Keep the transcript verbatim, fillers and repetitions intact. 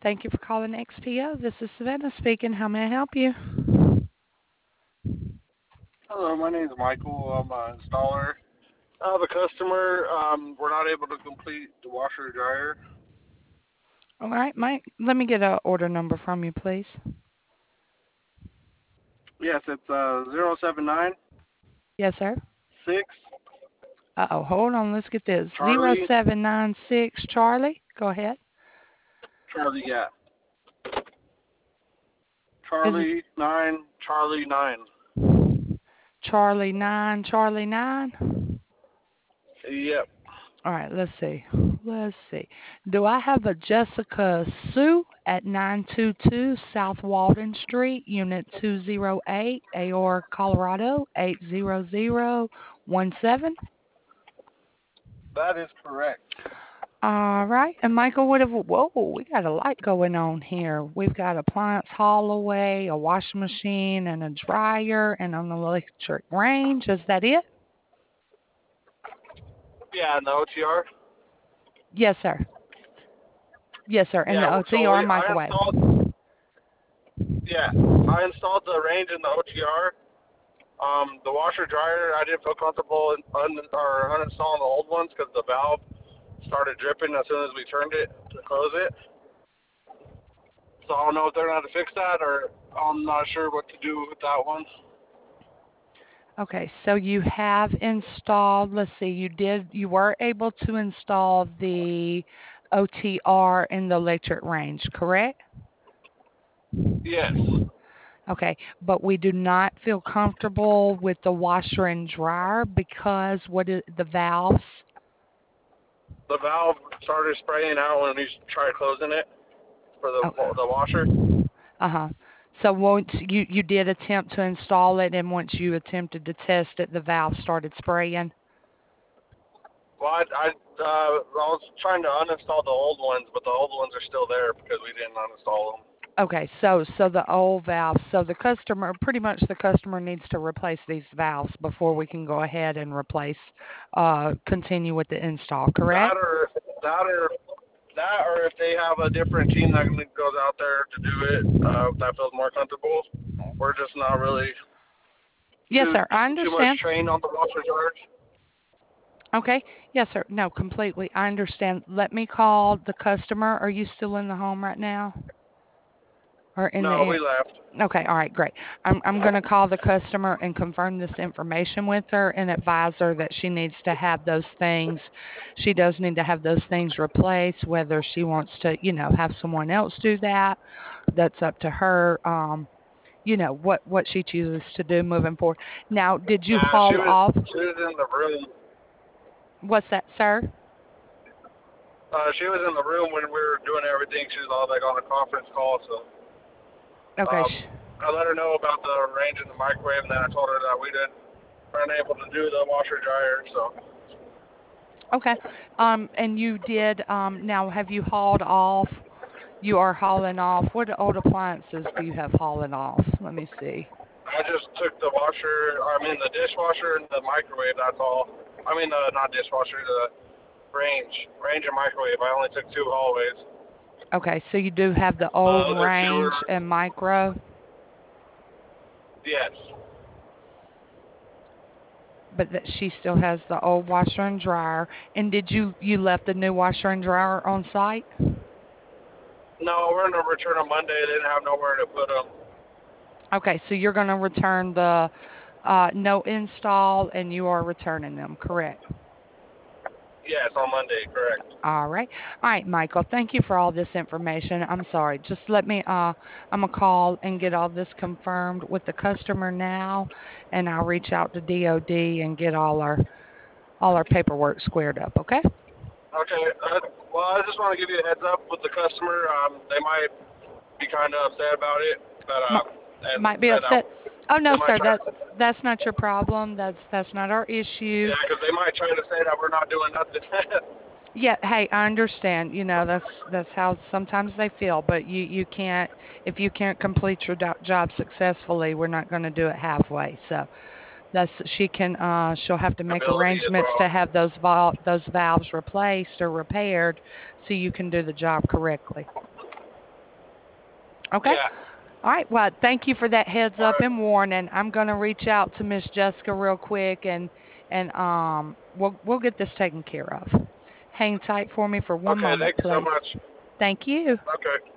Thank you for calling X P O. This is Savannah speaking. How may I help you? Hello, my name is Michael. I'm an installer. I have a customer. Um, we're not able to complete the washer dryer. All right, Mike. Let me get a order number from you, please. Yes, it's uh zero seven nine Yes, sir. six Uh oh, hold on. Let's get this. Zero Charlie seven nine six Charlie. Go ahead. Charlie. Yeah, Is it Charlie nine Charlie nine. Charlie nine Charlie nine? Yep, All right, let's see. Let's see. Do I have a Jessica Sue at nine two two South Walden Street, Unit two oh eight, Aor, Colorado eight zero zero one seven? that is correct. All right. And Michael, what have, whoa, we got a lot going on here. We've got appliance haul away, a washing machine, and a dryer, and an electric range. Is that it? Yeah, and the O T R. Yes, sir. Yes, sir. And Yeah, the so O T R we I microwave. installed. Yeah, I installed the range in the O T R. Um, the washer dryer, I didn't feel comfortable in, un, or uninstalling the old ones because the valve started dripping as soon as we turned it to close it. So I don't know if they're going to fix that, or I'm not sure what to do with that one. Okay, so you have installed, let's see, you did, you were able to install the O T R in the electric range, correct? Yes, Okay, but we do not feel comfortable with the washer and dryer because what is the valves? the valve started spraying out when we tried closing it for the Oh, the washer. uh-huh. So once you you did attempt to install it, and once you attempted to test it, the valve started spraying. Well, I I, uh, I was trying to uninstall the old ones, but the old ones are still there because we didn't uninstall them. Okay, so so the old valve, so the customer, pretty much the customer needs to replace these valves before we can go ahead and replace, uh, continue with the install, That correct? or that or that or if they have a different team that goes out there to do it, uh, that feels more comfortable. We're just not really Yes, too sir. I too much understand. trained on the washer dryers. Okay. Yes, sir. No, completely. I understand. Let me call the customer. Are you still in the home right now? Or in the No, we air? left. Okay, all right, great. I'm I'm going to call the customer and confirm this information with her and advise her that she needs to have those things. She does need to have those things replaced, whether she wants to, you know, have someone else do that. That's up to her. Um, you know, what what she chooses to do moving forward. Now, did you Nah, she haul was off? she was in the room. What's that, sir? Uh, she was in the room when we were doing everything. She was all like on a conference call, so Okay. um, sh- I let her know about the range in the microwave, and then I told her that we didn't weren't able to do the washer dryer. So Okay. Um, and you did. Um, now, have you hauled off? You are hauling off. What old appliances do you have hauling off? Let me see. I just took the washer. I mean the dishwasher and the microwave. That's all. I mean the not dishwasher, the range, range and microwave. I only took two hallways. Okay, so you do have the The old other two range are and micro, yes. but that she still has the old washer and dryer. And did you you left the new washer and dryer on site? No, we're gonna return on Monday. They didn't have nowhere to put them. Okay, so you're going to return the uh, no install, and you are returning them, correct? Yes, on Monday, correct. All right. All right, Michael, thank you for all this information. I'm sorry. Just let me uh I'm gonna call and get all this confirmed with the customer now, and I'll reach out to D O D and get all our all our paperwork squared up, okay? Okay. Uh, well, I just want to give you a heads up with the customer. Um, they might be kind of upset about it, but Mi- uh, and might be and uh, upset. Oh they no, might sir, try. that's that's not your problem. That's that's not our issue. Yeah, because they might try to say that we're not doing nothing. Yeah, hey, I understand. You know, that's that's how sometimes they feel, but you you can't if you can't complete your do- job successfully, we're not going to do it halfway. So, that's she can uh she'll have to make Ability as arrangements well. to have those val- those valves replaced or repaired so you can do the job correctly. Okay. Yeah. All right. Well, thank you for that heads All up right. and warning. I'm gonna reach out to Miss Jessica real quick and and um we'll we'll get this taken care of. Hang tight for me for one Okay. moment, Thank you so please. much. Thank you. Okay.